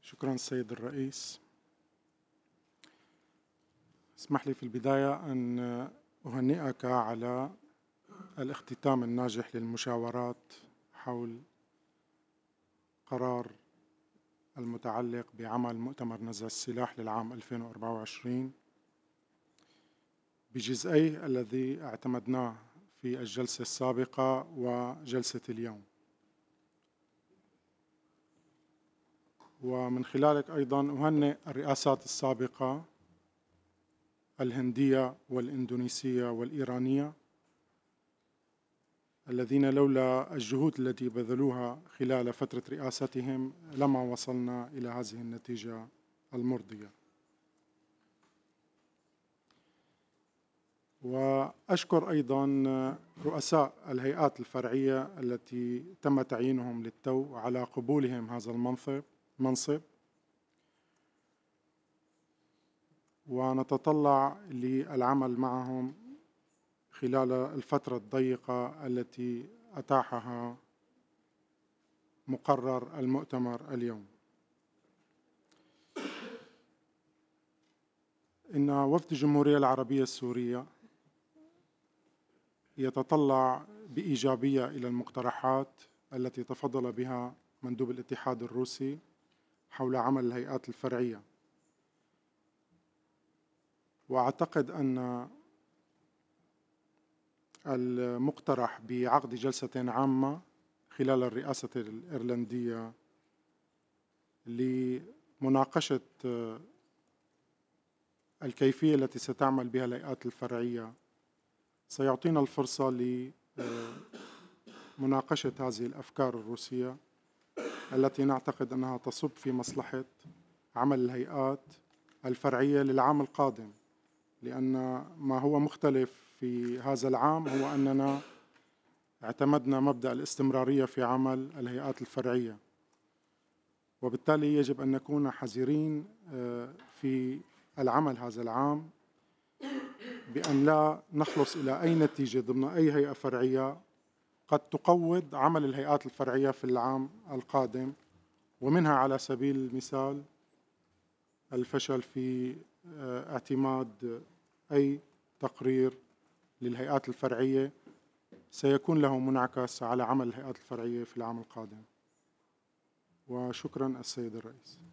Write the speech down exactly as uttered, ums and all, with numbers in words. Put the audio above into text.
شكرا السيد الرئيس. اسمح لي في البداية أن أهنئك على الاختتام الناجح للمشاورات حول قرار المتعلق بعمل مؤتمر نزع السلاح للعام ألفين وأربعة وعشرين بجزئيه الذي اعتمدناه في الجلسة السابقة وجلسة اليوم، ومن خلالك أيضا أهنئ الرئاسات السابقة الهندية والإندونيسية والإيرانية الذين لولا الجهود التي بذلوها خلال فترة رئاستهم لما وصلنا إلى هذه النتيجة المرضية. وأشكر أيضا رؤساء الهيئات الفرعية التي تم تعيينهم للتو على قبولهم هذا المنصب منصب ونتطلع للعمل معهم خلال الفترة الضيقة التي أتاحها مقرر المؤتمر اليوم. إن وفد الجمهورية العربية السورية يتطلع بإيجابية إلى المقترحات التي تفضل بها مندوب الاتحاد الروسي حول عمل الهيئات الفرعية، وأعتقد أن المقترح بعقد جلسة عامة خلال الرئاسة الإيرلندية لمناقشة الكيفية التي ستعمل بها الهيئات الفرعية سيعطينا الفرصة لمناقشة هذه الأفكار الروسية التي نعتقد أنها تصب في مصلحة عمل الهيئات الفرعية للعام القادم، لأن ما هو مختلف في هذا العام هو أننا اعتمدنا مبدأ الاستمرارية في عمل الهيئات الفرعية، وبالتالي يجب أن نكون حذرين في العمل هذا العام بأن لا نخلص إلى أي نتيجة ضمن أي هيئة فرعية قد تقوض عمل الهيئات الفرعية في العام القادم، ومنها على سبيل المثال الفشل في اعتماد أي تقرير للهيئات الفرعية سيكون له منعكس على عمل الهيئات الفرعية في العام القادم. وشكرا السيد الرئيس.